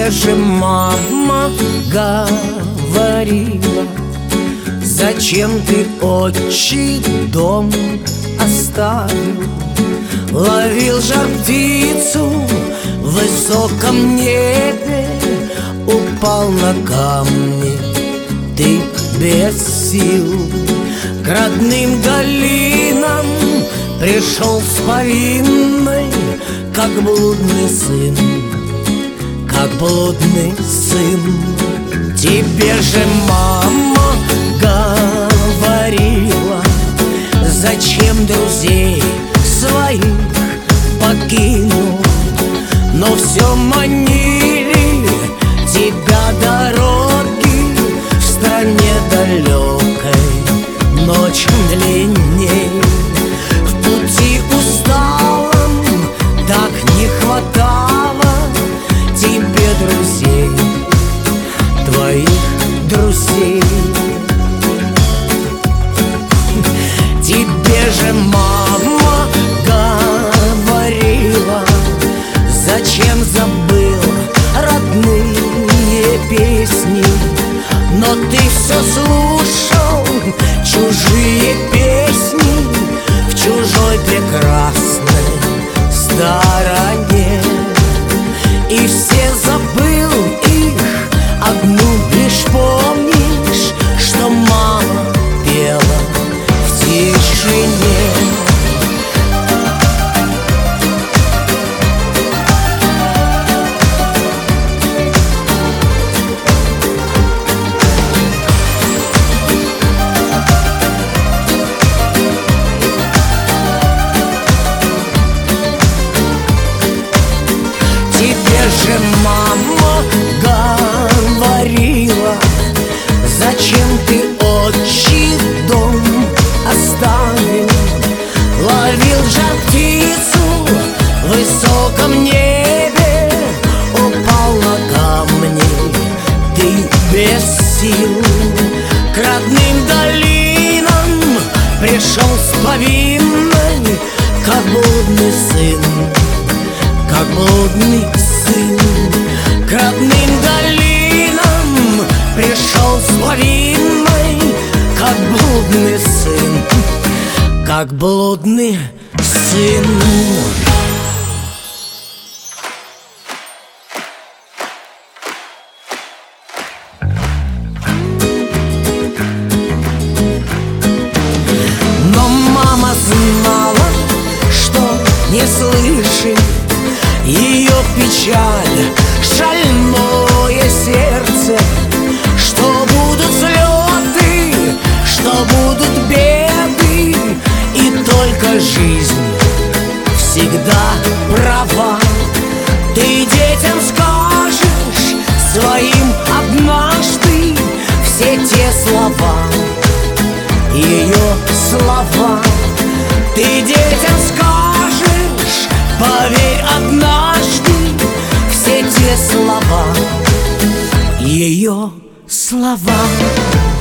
Тебе же мама говорила: зачем ты отчий дом оставил? Ловил жар птицу в высоком небе, упал на камни ты без сил. К родным долинам пришел с повинной, как блудный сын, как блудный сын. Тебе же мама говорила: зачем друзей своих покинул? Но все манили тебя дороги в стране далекой, ночь длинней. В пути усталом так не хватало тебе друзей, твоих друзей. Тебе же мама говорила: зачем забыл родные песни? Но ты все слушал чужие песни в чужой прекрасной стороне. И все забыл их, одну лишь помнишь, что мама пела в тишине. Мама говорила: зачем ты отчий дом оставил? Ловил жар птицу в высоком небе, упал на камни ты без сил. К родным долинам пришел с повинной, как блудный сын, как блудный сын. К родным долинам пришел с повинной, как блудный сын, как блудный сын. Но мама знала, что не слышит ее печаль, шальное сердце, что будут слеты, что будут беды, и только жизнь всегда права. Ты детям скажешь своим однажды все те слова, ее слова. Ты детям скажешь, поверь, однажды все те слова, ее слова.